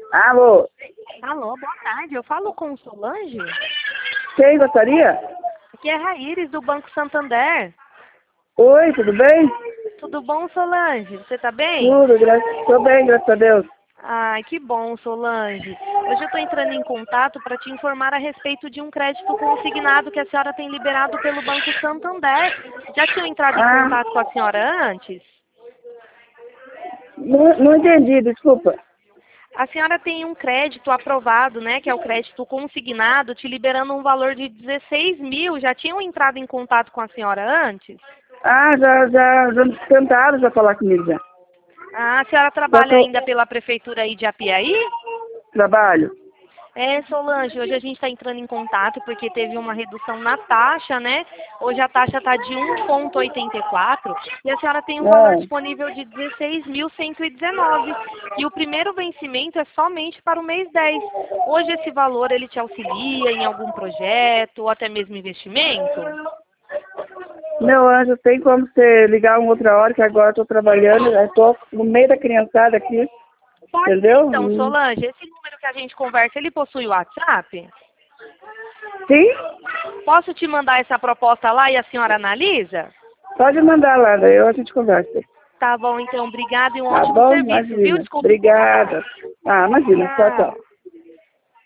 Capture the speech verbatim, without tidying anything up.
Alô? Alô, boa tarde. Eu falo com Solange? Quem gostaria? Aqui é Raíris, do Banco Santander. Oi, tudo bem? Tudo bom, Solange? Você tá bem? Tudo, graças... Tô bem, graças a Deus. Ai, que bom, Solange. Hoje eu estou entrando em contato para te informar a respeito de um crédito consignado que a senhora tem liberado pelo Banco Santander. Já tinham entrado em Ah, contato com a senhora antes? não, não entendi, desculpa. A senhora tem um crédito aprovado, né, que é o crédito consignado, te liberando um valor de dezesseis mil. Já tinham entrado em contato com a senhora antes? Ah, já, já, já tentaram já falar comigo já. Ah, a senhora Só que trabalha eu ainda pela prefeitura aí de Apiaí? trabalho. É, Solange, hoje a gente está entrando em contato porque teve uma redução na taxa, né? Hoje a taxa está de um vírgula oitenta e quatro e a senhora tem um valor Não. disponível de dezesseis mil cento e dezenove. E o primeiro vencimento é somente para o mês dez. Hoje esse valor ele te auxilia em algum projeto ou até mesmo investimento? Meu anjo, tem como você ligar uma outra hora, que agora eu tô trabalhando, eu tô no meio da criançada aqui, Pode ser, entendeu? então, Hum. Solange. Esse número que a gente conversa, ele possui o WhatsApp? Sim? Posso te mandar essa proposta lá e a senhora analisa? Pode mandar lá, daí a gente conversa. Tá bom, então. Obrigada e um Tá ótimo bom? serviço, viu? Imagina. Desculpa incomodar. Obrigada. Ah, imagina. Tchau, tchau. Tchau.